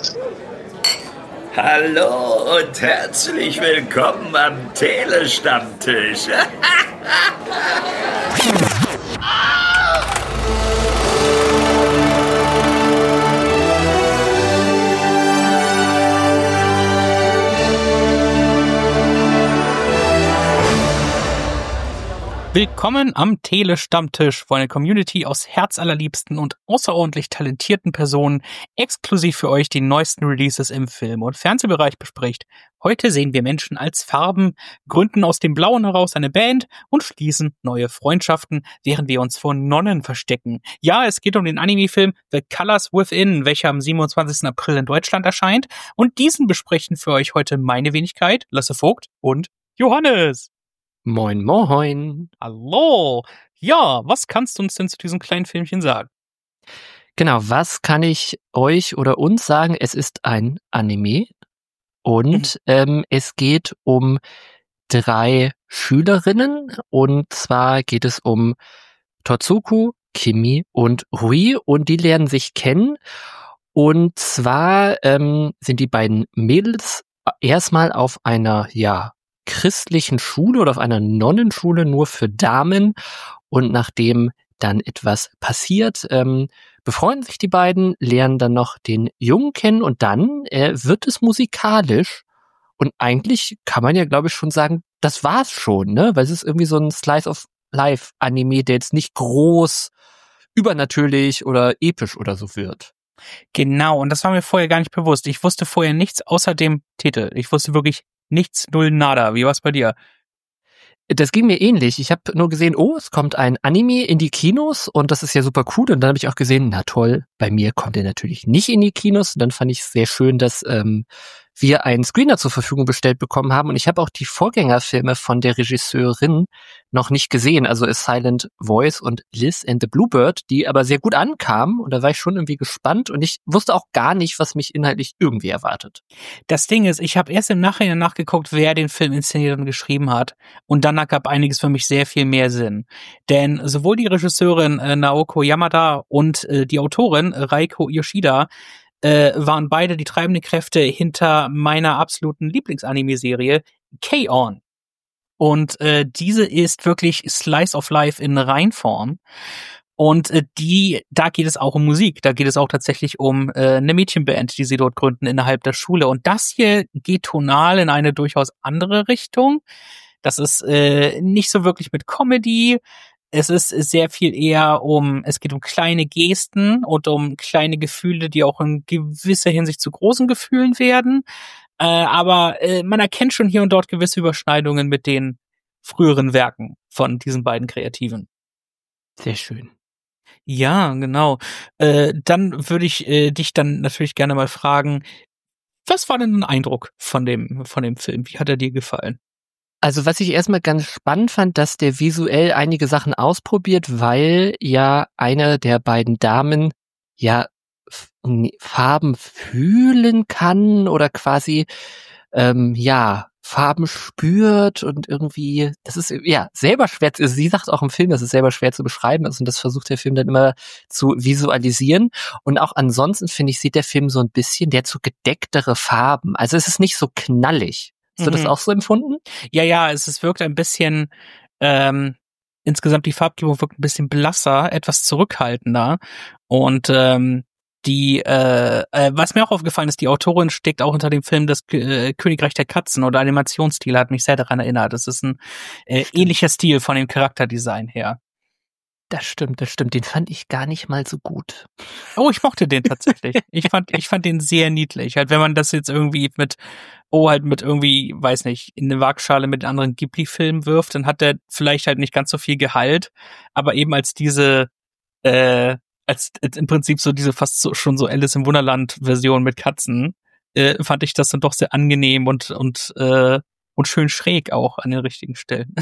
Hallo und herzlich willkommen am Telestammtisch. Willkommen am Telestammtisch, wo eine Community aus herzallerliebsten und außerordentlich talentierten Personen exklusiv für euch die neuesten Releases im Film- und Fernsehbereich bespricht. Heute sehen wir Menschen als Farben, gründen aus dem Blauen heraus eine Band und schließen neue Freundschaften, während wir uns vor Nonnen verstecken. Ja, es geht um den Anime-Film The Colors Within, welcher am 27. April in Deutschland erscheint. Und diesen besprechen für euch heute meine Wenigkeit, Lasse Vogt und Johannes. Moin, moin. Hallo. Ja, was kannst du uns denn zu diesem kleinen Filmchen sagen? Genau, was kann ich euch oder uns sagen? Es ist ein Anime und es geht um 3 Schülerinnen und zwar geht es um Totsuku, Kimi und Rui und die lernen sich kennen und zwar sind die beiden Mädels erstmal auf einer, christlichen Schule oder auf einer Nonnenschule nur für Damen und nachdem dann etwas passiert, befreunden sich die beiden, lernen dann noch den Jungen kennen und dann wird es musikalisch und eigentlich kann man ja, glaube ich, schon sagen, das war's schon, ne? Weil es ist irgendwie so ein Slice-of-Life-Anime, der jetzt nicht groß, übernatürlich oder episch oder so wird. Genau, und das war mir vorher gar nicht bewusst. Ich wusste vorher nichts außer dem Titel. Ich wusste wirklich nichts, null, nada. Wie war's bei dir? Das ging mir ähnlich. Ich habe nur gesehen, es kommt ein Anime in die Kinos und das ist ja super cool. Und dann habe ich auch gesehen, na toll, bei mir kommt er natürlich nicht in die Kinos. Und dann fand ich es sehr schön, dass wir einen Screener zur Verfügung bestellt bekommen haben. Und ich habe auch die Vorgängerfilme von der Regisseurin noch nicht gesehen. Also A Silent Voice und Liz and the Bluebird, die aber sehr gut ankamen. Und da war ich schon irgendwie gespannt. Und ich wusste auch gar nicht, was mich inhaltlich irgendwie erwartet. Das Ding ist, ich habe erst im Nachhinein nachgeguckt, wer den Film inszeniert und geschrieben hat. Und dann gab einiges für mich sehr viel mehr Sinn. Denn sowohl die Regisseurin Naoko Yamada und die Autorin Reiko Yoshida waren beide die treibende Kräfte hinter meiner absoluten Lieblingsanime-Serie K-On! Und diese ist wirklich Slice of Life in Reinform. Und da geht es auch um Musik. Da geht es auch tatsächlich um eine Mädchenband, die sie dort gründen innerhalb der Schule. Und das hier geht tonal in eine durchaus andere Richtung. Das ist nicht so wirklich mit Comedy. Es ist sehr viel eher es geht um kleine Gesten und um kleine Gefühle, die auch in gewisser Hinsicht zu großen Gefühlen werden. Aber man erkennt schon hier und dort gewisse Überschneidungen mit den früheren Werken von diesen beiden Kreativen. Sehr schön. Ja, genau. Dann würde ich dich dann natürlich gerne mal fragen, was war denn dein Eindruck von dem Film? Wie hat er dir gefallen? Also was ich erstmal ganz spannend fand, dass der visuell einige Sachen ausprobiert, weil ja eine der beiden Damen Farben fühlen kann oder quasi Farben spürt und irgendwie, das ist selber schwer, sie sagt auch im Film, das ist selber schwer zu beschreiben ist und das versucht der Film dann immer zu visualisieren und auch ansonsten finde ich, sieht der Film so ein bisschen, der hat so gedecktere Farben, also es ist nicht so knallig. Hast du das auch so empfunden? Ja, es wirkt ein bisschen, insgesamt die Farbgebung wirkt ein bisschen blasser, etwas zurückhaltender und was mir auch aufgefallen ist, die Autorin steckt auch hinter dem Film Das Königreich der Katzen oder Animationsstil, hat mich sehr daran erinnert. Das ist ein ähnlicher Stil von dem Charakterdesign her. Das stimmt. Den fand ich gar nicht mal so gut. Oh, ich mochte den tatsächlich. Ich fand den sehr niedlich. Halt, wenn man das jetzt irgendwie mit irgendwie, weiß nicht, in eine Waagschale mit anderen Ghibli-Filmen wirft, dann hat der vielleicht halt nicht ganz so viel Gehalt, aber eben als diese, als im Prinzip so diese fast so, schon so Alice im Wunderland-Version mit Katzen, fand ich das dann doch sehr angenehm und schön schräg auch an den richtigen Stellen.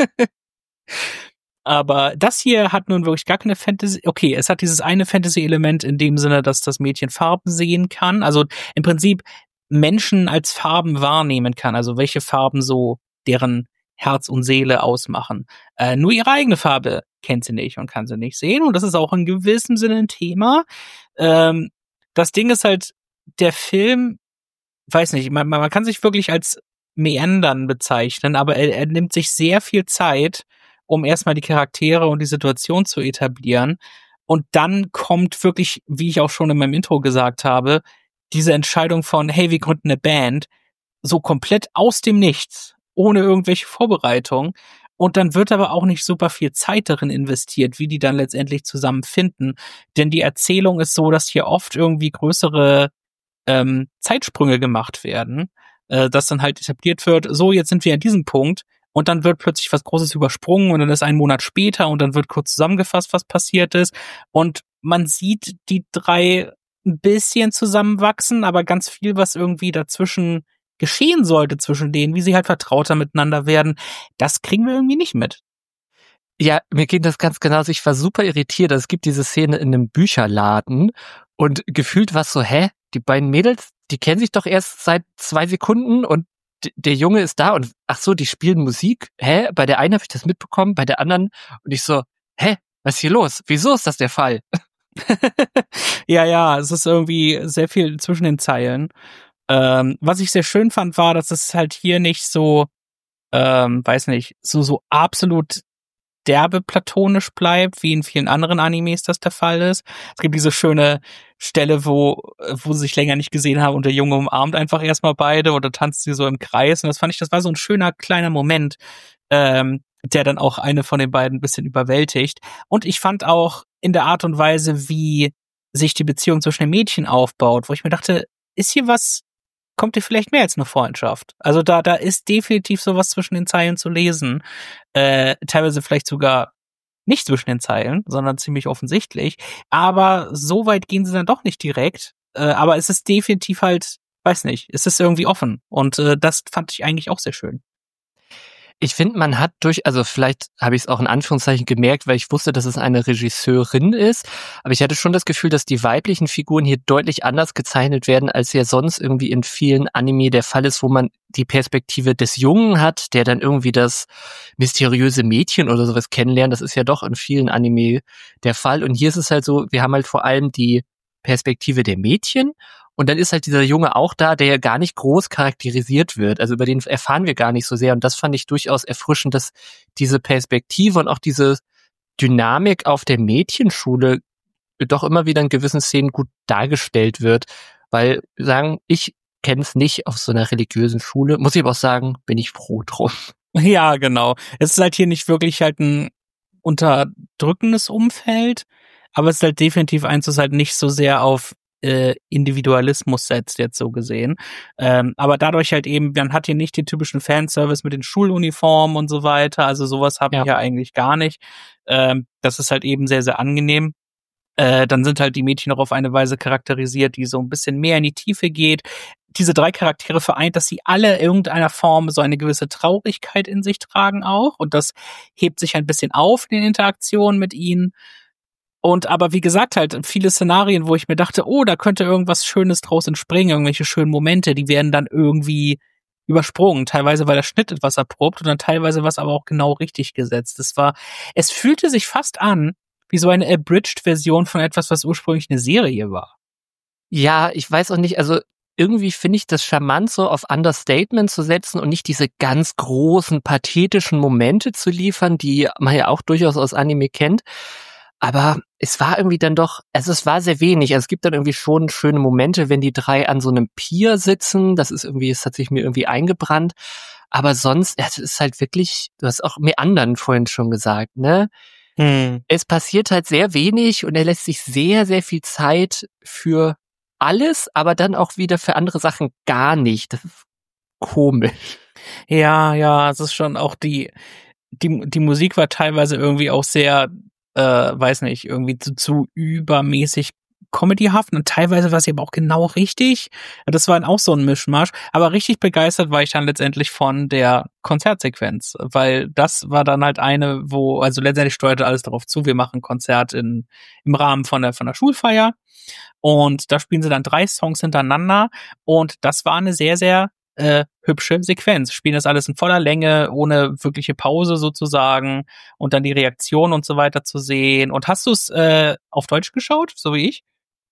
Aber das hier hat nun wirklich gar keine Fantasy. Okay, es hat dieses eine Fantasy-Element in dem Sinne, dass das Mädchen Farben sehen kann. Also im Prinzip Menschen als Farben wahrnehmen kann. Also welche Farben so deren Herz und Seele ausmachen. Nur ihre eigene Farbe kennt sie nicht und kann sie nicht sehen. Und das ist auch in gewissem Sinne ein Thema. Das Ding ist halt, der Film, weiß nicht, man kann sich wirklich als Meandern bezeichnen, aber er nimmt sich sehr viel Zeit, um erstmal die Charaktere und die Situation zu etablieren. Und dann kommt wirklich, wie ich auch schon in meinem Intro gesagt habe, diese Entscheidung von, hey, wir gründen eine Band, so komplett aus dem Nichts, ohne irgendwelche Vorbereitung. Und dann wird aber auch nicht super viel Zeit darin investiert, wie die dann letztendlich zusammenfinden. Denn die Erzählung ist so, dass hier oft irgendwie größere Zeitsprünge gemacht werden, dass dann halt etabliert wird, so, jetzt sind wir an diesem Punkt und dann wird plötzlich was Großes übersprungen und dann ist ein Monat später und dann wird kurz zusammengefasst, was passiert ist. Und man sieht die drei ein bisschen zusammenwachsen, aber ganz viel, was irgendwie dazwischen geschehen sollte zwischen denen, wie sie halt vertrauter miteinander werden, das kriegen wir irgendwie nicht mit. Ja, mir ging das ganz genauso. Ich war super irritiert. Es gibt diese Szene in einem Bücherladen und gefühlt war es so, die beiden Mädels, die kennen sich doch erst seit 2 Sekunden und der Junge ist da und ach so, die spielen Musik. Bei der einen habe ich das mitbekommen, bei der anderen und ich so, was ist hier los? Wieso ist das der Fall? Ja, es ist irgendwie sehr viel zwischen den Zeilen. Was ich sehr schön fand, war, dass es halt hier nicht so, weiß nicht, so absolut derbe platonisch bleibt, wie in vielen anderen Animes das der Fall ist. Es gibt diese schöne Stelle, wo sie sich länger nicht gesehen haben und der Junge umarmt einfach erstmal beide oder tanzt sie so im Kreis. Und das fand ich, das war so ein schöner kleiner Moment, der dann auch eine von den beiden ein bisschen überwältigt. Und ich fand auch in der Art und Weise, wie sich die Beziehung zwischen den Mädchen aufbaut, wo ich mir dachte, ist hier was, kommt dir vielleicht mehr als eine Freundschaft. Also da ist definitiv sowas zwischen den Zeilen zu lesen. Teilweise vielleicht sogar nicht zwischen den Zeilen, sondern ziemlich offensichtlich. Aber so weit gehen sie dann doch nicht direkt. Aber es ist definitiv halt, weiß nicht, es ist irgendwie offen. Und das fand ich eigentlich auch sehr schön. Ich finde, man hat also vielleicht habe ich es auch in Anführungszeichen gemerkt, weil ich wusste, dass es eine Regisseurin ist, aber ich hatte schon das Gefühl, dass die weiblichen Figuren hier deutlich anders gezeichnet werden, als ja sonst irgendwie in vielen Anime der Fall ist, wo man die Perspektive des Jungen hat, der dann irgendwie das mysteriöse Mädchen oder sowas kennenlernt. Das ist ja doch in vielen Anime der Fall. Und hier ist es halt so, wir haben halt vor allem die Perspektive der Mädchen. Und dann ist halt dieser Junge auch da, der ja gar nicht groß charakterisiert wird. Also über den erfahren wir gar nicht so sehr. Und das fand ich durchaus erfrischend, dass diese Perspektive und auch diese Dynamik auf der Mädchenschule doch immer wieder in gewissen Szenen gut dargestellt wird. Weil, ich kenne es nicht auf so einer religiösen Schule. Muss ich aber auch sagen, bin ich froh drum. Ja, genau. Es ist halt hier nicht wirklich halt ein unterdrückendes Umfeld, aber es ist halt definitiv eins, das halt nicht so sehr auf Individualismus setzt, jetzt so gesehen. Aber dadurch halt eben, man hat hier nicht den typischen Fanservice mit den Schuluniformen und so weiter, also sowas haben wir ja eigentlich gar nicht. Das ist halt eben sehr, sehr angenehm. Dann sind halt die Mädchen auch auf eine Weise charakterisiert, die so ein bisschen mehr in die Tiefe geht. Diese 3 Charaktere vereint, dass sie alle in irgendeiner Form so eine gewisse Traurigkeit in sich tragen auch. Und das hebt sich ein bisschen auf in den Interaktionen mit ihnen. Und aber wie gesagt, halt viele Szenarien, wo ich mir dachte, oh, da könnte irgendwas Schönes draus entspringen, irgendwelche schönen Momente, die werden dann irgendwie übersprungen. Teilweise, weil der Schnitt etwas abrupt und dann teilweise was aber auch genau richtig gesetzt. Es fühlte sich fast an wie so eine abridged-Version von etwas, was ursprünglich eine Serie war. Ja, ich weiß auch nicht, also irgendwie finde ich das charmant, so auf Understatement zu setzen und nicht diese ganz großen, pathetischen Momente zu liefern, die man ja auch durchaus aus Anime kennt. Aber es war irgendwie dann doch, also es war sehr wenig. Also es gibt dann irgendwie schon schöne Momente, wenn die 3 an so einem Pier sitzen. Es hat sich mir irgendwie eingebrannt. Aber sonst, es ist halt wirklich, du hast auch Meandern vorhin schon gesagt, ne? Es passiert halt sehr wenig und er lässt sich sehr, sehr viel Zeit für alles, aber dann auch wieder für andere Sachen gar nicht. Das ist komisch. Ja, es ist schon auch die Musik war teilweise irgendwie auch sehr, weiß nicht, irgendwie zu übermäßig comedyhaft und teilweise war sie aber auch genau richtig. Das war dann auch so ein Mischmasch. Aber richtig begeistert war ich dann letztendlich von der Konzertsequenz, weil das war dann halt eine, also letztendlich steuerte alles darauf zu, wir machen ein Konzert im Rahmen von der Schulfeier und da spielen sie dann 3 Songs hintereinander und das war eine sehr, sehr hübsche Sequenz. Spielen das alles in voller Länge, ohne wirkliche Pause sozusagen und dann die Reaktion und so weiter zu sehen. Und hast du es auf Deutsch geschaut, so wie ich?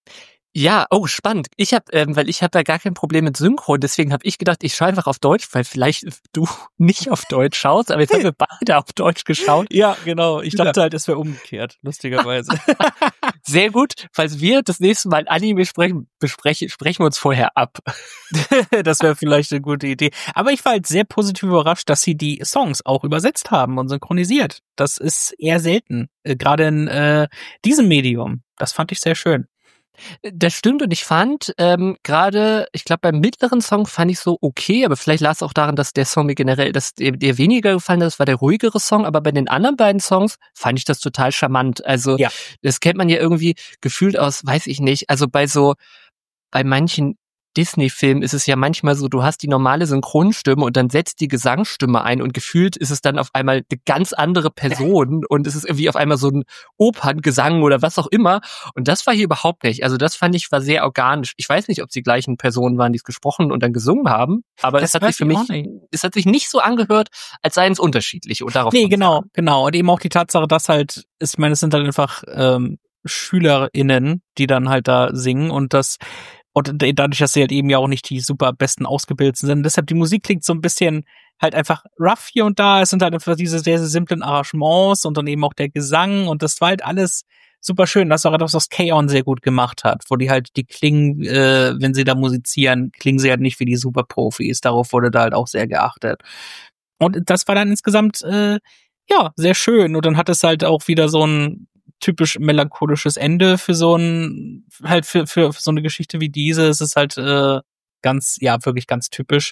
Ja, oh, spannend. Weil ich habe ja gar kein Problem mit Synchron, deswegen habe ich gedacht, ich schaue einfach auf Deutsch, weil vielleicht du nicht auf Deutsch schaust, aber jetzt haben wir beide auf Deutsch geschaut. Ja, genau. Ich dachte halt, es wäre umgekehrt, lustigerweise. Sehr gut. Falls wir das nächste Mal Anime sprechen wir uns vorher ab. Das wäre vielleicht eine gute Idee. Aber ich war halt sehr positiv überrascht, dass sie die Songs auch übersetzt haben und synchronisiert. Das ist eher selten, gerade in diesem Medium. Das fand ich sehr schön. Das stimmt und ich fand gerade, ich glaube beim mittleren Song fand ich so okay, aber vielleicht lag es auch daran, dass der Song mir generell, dass der weniger gefallen hat, das war der ruhigere Song, aber bei den anderen beiden Songs fand ich das total charmant. Also ja. Das kennt man ja irgendwie gefühlt aus, weiß ich nicht, also bei manchen Disney-Filmen ist es ja manchmal so, du hast die normale Synchronstimme und dann setzt die Gesangsstimme ein und gefühlt ist es dann auf einmal eine ganz andere Person und es ist irgendwie auf einmal so ein Operngesang oder was auch immer und das war hier überhaupt nicht. Also das fand ich war sehr organisch. Ich weiß nicht, ob es die gleichen Personen waren, die es gesprochen und dann gesungen haben, aber es hat sich nicht so angehört, als seien es unterschiedliche und darauf. Nee, genau. Und eben auch die Tatsache, dass halt, ich meine, es sind halt einfach SchülerInnen, die dann halt da singen und dadurch, dass sie halt eben ja auch nicht die super besten Ausgebildeten sind. Deshalb die Musik klingt so ein bisschen halt einfach rough hier und da. Es sind halt einfach diese sehr, sehr simplen Arrangements und dann eben auch der Gesang und das war halt alles super schön. Das ist auch etwas, was K-On! Sehr gut gemacht hat, wo die halt die klingen, wenn sie da musizieren, klingen sie halt nicht wie die Superprofis. Darauf wurde da halt auch sehr geachtet. Und das war dann insgesamt, ja, sehr schön. Und dann hat es halt auch wieder so ein typisch melancholisches Ende für so für so eine Geschichte wie diese. Es ist halt wirklich ganz typisch.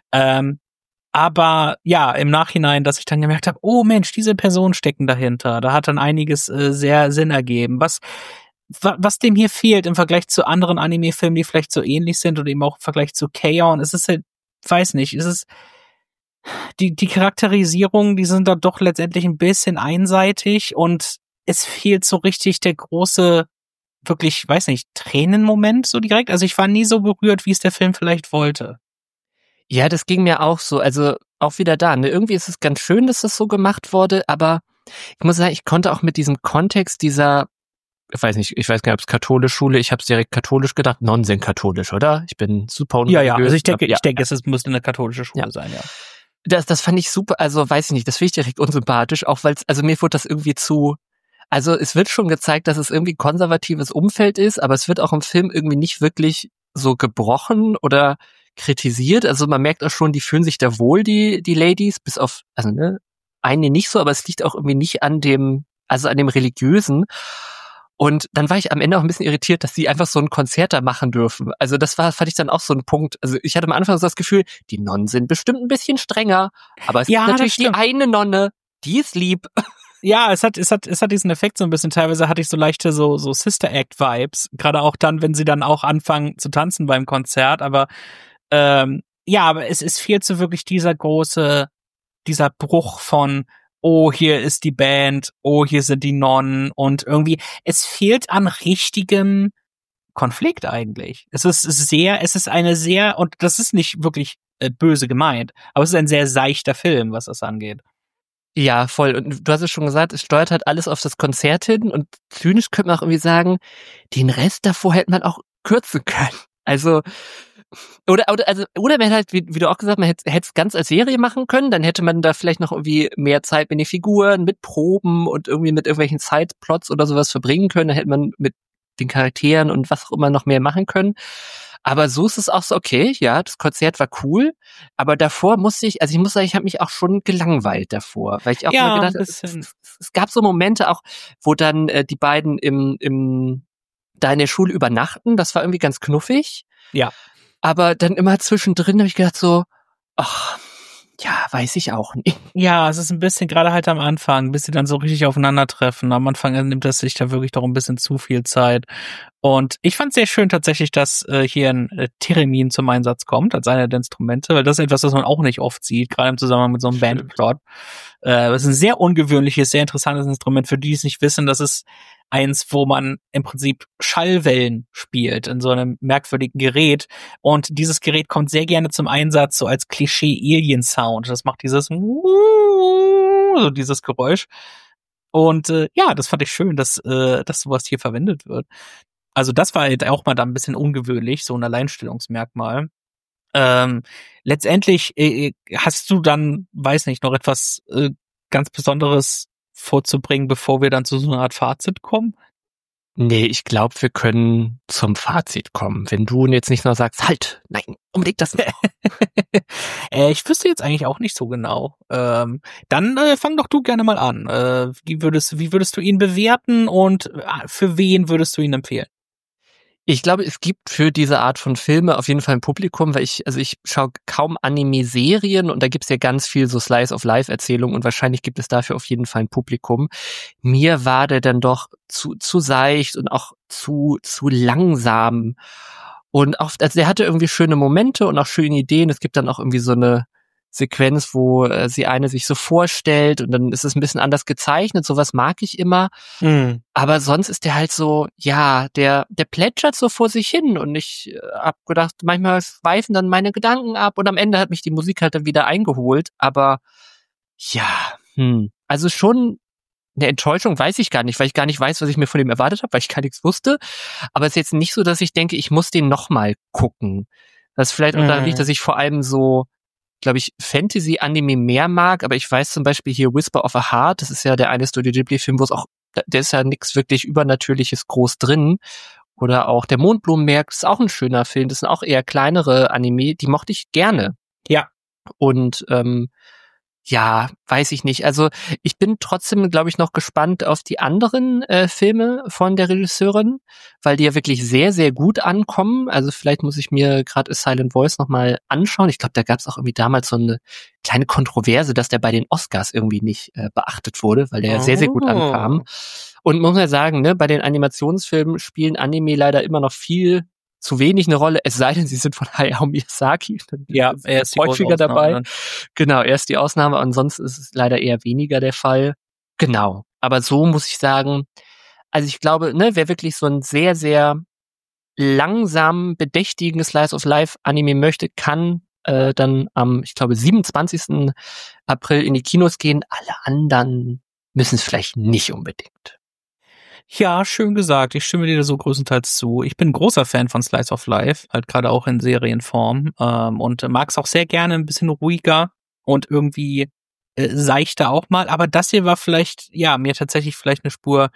Aber ja, im Nachhinein, dass ich dann gemerkt habe, oh Mensch, diese Personen stecken dahinter. Da hat dann einiges sehr Sinn ergeben. Was dem hier fehlt im Vergleich zu anderen Anime-Filmen, die vielleicht so ähnlich sind oder eben auch im Vergleich zu K-On!, es ist halt, weiß nicht, es ist die Charakterisierung, die sind da doch letztendlich ein bisschen einseitig und es fehlt so richtig der große, wirklich, weiß nicht, Tränenmoment so direkt. Also ich war nie so berührt, wie es der Film vielleicht wollte. Ja, das ging mir auch so. Also auch wieder da. Ne? Irgendwie ist es ganz schön, dass das so gemacht wurde, aber ich muss sagen, ich konnte auch mit diesem Kontext dieser, ich weiß nicht, ob es katholische Schule, ich habe es direkt katholisch gedacht, non sind katholisch, oder? Ich bin super unreligiös. Ja, also ich denke, es müsste eine katholische Schule sein, ja. Das fand ich super, also weiß ich nicht, das finde ich direkt unsympathisch, auch weil es, also mir wurde das irgendwie also es wird schon gezeigt, dass es irgendwie ein konservatives Umfeld ist, aber es wird auch im Film irgendwie nicht wirklich so gebrochen oder kritisiert. Also man merkt auch schon, die fühlen sich da wohl, die Ladies, bis auf, also ne, eine nicht so, aber es liegt auch irgendwie nicht an dem Religiösen. Und dann war ich am Ende auch ein bisschen irritiert, dass sie einfach so ein Konzert da machen dürfen. Also fand ich dann auch so ein Punkt. Also ich hatte am Anfang so das Gefühl, die Nonnen sind bestimmt ein bisschen strenger, aber es gibt natürlich die eine Nonne, die ist lieb. Ja, es hat diesen Effekt so ein bisschen. Teilweise hatte ich so leichte so Sister Act Vibes, gerade auch dann, wenn sie dann auch anfangen zu tanzen beim Konzert. Aber aber es fehlt so wirklich dieser Bruch von, oh, hier ist die Band, oh, hier sind die Nonnen und irgendwie, es fehlt an richtigem Konflikt eigentlich. Es ist eine sehr, und das ist nicht wirklich böse gemeint, aber es ist ein sehr seichter Film, was das angeht. Ja, voll. Und du hast es schon gesagt, es steuert halt alles auf das Konzert hin und zynisch könnte man auch irgendwie sagen, den Rest davor hätte man auch kürzen können. Also, oder man hätte halt, wie du auch gesagt, man hätte es ganz als Serie machen können, dann hätte man da vielleicht noch irgendwie mehr Zeit mit den Figuren, mit Proben und irgendwie mit irgendwelchen Sideplots oder sowas verbringen können, dann hätte man mit den Charakteren und was auch immer noch mehr machen können. Aber so ist es auch so, okay, ja, das Konzert war cool, aber davor muss ich sagen, ich habe mich auch schon gelangweilt davor, weil ich auch mal gedacht habe, es gab so Momente auch, wo dann die beiden da in der Schule übernachten, das war irgendwie ganz knuffig. Ja. Aber dann immer zwischendrin habe ich gedacht so, ach, ja, weiß ich auch nicht. Ja, es ist ein bisschen, gerade halt am Anfang, bis sie dann so richtig aufeinandertreffen. Am Anfang nimmt das sich da wirklich doch ein bisschen zu viel Zeit. Und ich fand es sehr schön tatsächlich, dass hier ein Theremin zum Einsatz kommt, als einer der Instrumente, weil das ist etwas, was man auch nicht oft sieht, gerade im Zusammenhang mit so einem Bandplot. Das ist ein sehr ungewöhnliches, sehr interessantes Instrument. Für die, die es nicht wissen, das ist eins, wo man im Prinzip Schallwellen spielt in so einem merkwürdigen Gerät. Und dieses Gerät kommt sehr gerne zum Einsatz, so als Klischee-Alien-Sound. Das macht dieses so dieses Geräusch. Und das fand ich schön, dass sowas hier verwendet wird. Also das war halt auch mal da ein bisschen ungewöhnlich, so ein Alleinstellungsmerkmal. Letztendlich hast du dann, weiß nicht, noch etwas ganz Besonderes vorzubringen, bevor wir dann zu so einer Art Fazit kommen? Nee, ich glaube, wir können zum Fazit kommen. Wenn du jetzt nicht nur sagst, halt, nein, unbedingt das noch. Ich wüsste jetzt eigentlich auch nicht so genau. Dann fang doch du gerne mal an. Wie würdest du ihn bewerten und für wen würdest du ihn empfehlen? Ich glaube, es gibt für diese Art von Filme auf jeden Fall ein Publikum, weil ich schaue kaum Anime-Serien und da gibt's ja ganz viel so Slice-of-Life-Erzählungen und wahrscheinlich gibt es dafür auf jeden Fall ein Publikum. Mir war der dann doch zu seicht und auch zu langsam und auch, also der hatte irgendwie schöne Momente und auch schöne Ideen. Es gibt dann auch irgendwie so eine Sequenz, wo sie eine sich so vorstellt und dann ist es ein bisschen anders gezeichnet. Sowas mag ich immer. Aber sonst ist der halt so, ja, der plätschert so vor sich hin und ich hab gedacht, manchmal schweifen dann meine Gedanken ab und am Ende hat mich die Musik halt dann wieder eingeholt. Aber ja, also schon eine Enttäuschung weiß ich gar nicht, weil ich gar nicht weiß, was ich mir von dem erwartet habe, weil ich gar nichts wusste. Aber es ist jetzt nicht so, dass ich denke, ich muss den nochmal gucken. Das ist vielleicht auch daran liegt, dass ich vor allem so, glaube ich, Fantasy-Anime mehr mag, aber ich weiß zum Beispiel hier Whisper of a Heart, das ist ja der eine Studio Ghibli-Film, wo es auch, der ist ja nichts wirklich Übernatürliches groß drin. Oder auch der Mondblumenmerk, das ist auch ein schöner Film, das sind auch eher kleinere Anime, die mochte ich gerne. Ja. Und ja, weiß ich nicht. Also ich bin trotzdem, glaube ich, noch gespannt auf die anderen Filme von der Regisseurin, weil die ja wirklich sehr, sehr gut ankommen. Also vielleicht muss ich mir gerade A Silent Voice nochmal anschauen. Ich glaube, da gab es auch irgendwie damals so eine kleine Kontroverse, dass der bei den Oscars irgendwie nicht beachtet wurde, weil der ja sehr, sehr gut ankam. Und muss man sagen, ne, bei den Animationsfilmen spielen Anime leider immer noch viel zu wenig eine Rolle, es sei denn, sie sind von Hayao Miyazaki. Ja, er ist häufiger dabei. Genau, er ist die Ausnahme, ansonsten ist es leider eher weniger der Fall. Genau, aber so muss ich sagen, also ich glaube, ne, wer wirklich so ein sehr, sehr langsam bedächtigen Slice of Life Anime möchte, kann dann am, ich glaube, 27. April in die Kinos gehen. Alle anderen müssen es vielleicht nicht unbedingt. Ja, schön gesagt. Ich stimme dir so größtenteils zu. Ich bin großer Fan von Slice of Life, halt gerade auch in Serienform, und mag es auch sehr gerne ein bisschen ruhiger und irgendwie seichter auch mal. Aber das hier war vielleicht, ja, mir tatsächlich vielleicht eine Spur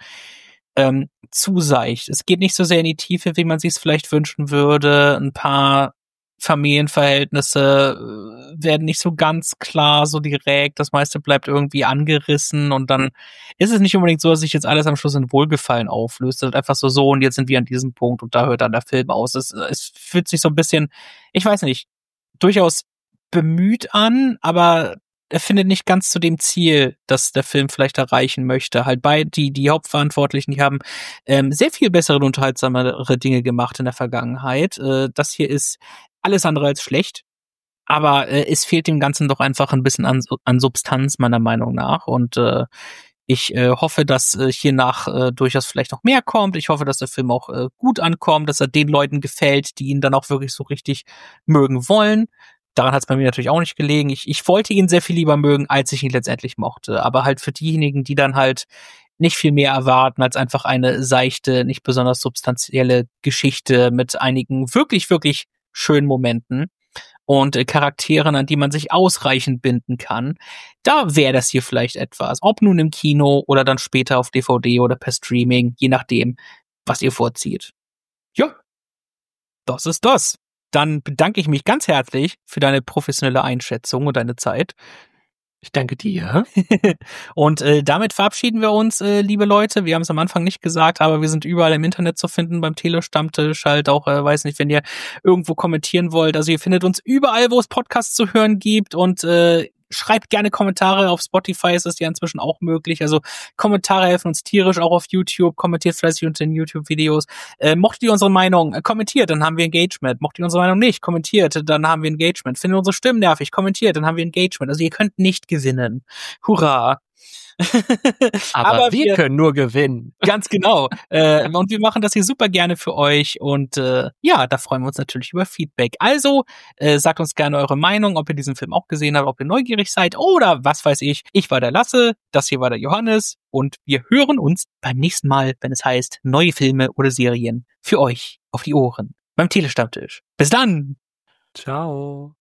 zu seicht. Es geht nicht so sehr in die Tiefe, wie man sich es vielleicht wünschen würde. Ein paar Familienverhältnisse werden nicht so ganz klar, so direkt. Das meiste bleibt irgendwie angerissen und dann ist es nicht unbedingt so, dass sich jetzt alles am Schluss in Wohlgefallen auflöst. Es ist einfach so und jetzt sind wir an diesem Punkt und da hört dann der Film aus. Es fühlt sich so ein bisschen, ich weiß nicht, durchaus bemüht an, aber er findet nicht ganz zu dem Ziel, das der Film vielleicht erreichen möchte. Halt die Hauptverantwortlichen, die haben sehr viel bessere und unterhaltsamere Dinge gemacht in der Vergangenheit. Das hier ist alles andere als schlecht, aber es fehlt dem Ganzen doch einfach ein bisschen an Substanz, meiner Meinung nach. Und ich hoffe, dass hiernach durchaus vielleicht noch mehr kommt. Ich hoffe, dass der Film auch gut ankommt, dass er den Leuten gefällt, die ihn dann auch wirklich so richtig mögen wollen. Daran hat es bei mir natürlich auch nicht gelegen. Ich wollte ihn sehr viel lieber mögen, als ich ihn letztendlich mochte. Aber halt für diejenigen, die dann halt nicht viel mehr erwarten als einfach eine seichte, nicht besonders substanzielle Geschichte mit einigen wirklich, wirklich schönen Momenten und Charakteren, an die man sich ausreichend binden kann, da wäre das hier vielleicht etwas. Ob nun im Kino oder dann später auf DVD oder per Streaming, je nachdem, was ihr vorzieht. Ja, das ist das. Dann bedanke ich mich ganz herzlich für deine professionelle Einschätzung und deine Zeit. Ich danke dir. Und damit verabschieden wir uns, liebe Leute. Wir haben es am Anfang nicht gesagt, aber wir sind überall im Internet zu finden, beim Telestammtisch, halt auch, weiß nicht, wenn ihr irgendwo kommentieren wollt. Also ihr findet uns überall, wo es Podcasts zu hören gibt und schreibt gerne Kommentare. Auf Spotify ist es ja inzwischen auch möglich. Also Kommentare helfen uns tierisch, auch auf YouTube. Kommentiert fleißig unter den YouTube-Videos. Mochtet ihr unsere Meinung? Kommentiert, dann haben wir Engagement. Mochtet ihr unsere Meinung nicht? Kommentiert, dann haben wir Engagement. Findet unsere Stimmen nervig? Kommentiert, dann haben wir Engagement. Also ihr könnt nicht gewinnen. Hurra! Aber wir können nur gewinnen. Ganz genau. Und wir machen das hier super gerne für euch. Und ja, da freuen wir uns natürlich über Feedback. Also sagt uns gerne eure Meinung, ob ihr diesen Film auch gesehen habt, ob ihr neugierig seid oder was weiß ich. Ich war der Lasse, das hier war der Johannes und wir hören uns beim nächsten Mal, wenn es heißt neue Filme oder Serien für euch auf die Ohren beim Telestammtisch. Bis dann! Ciao.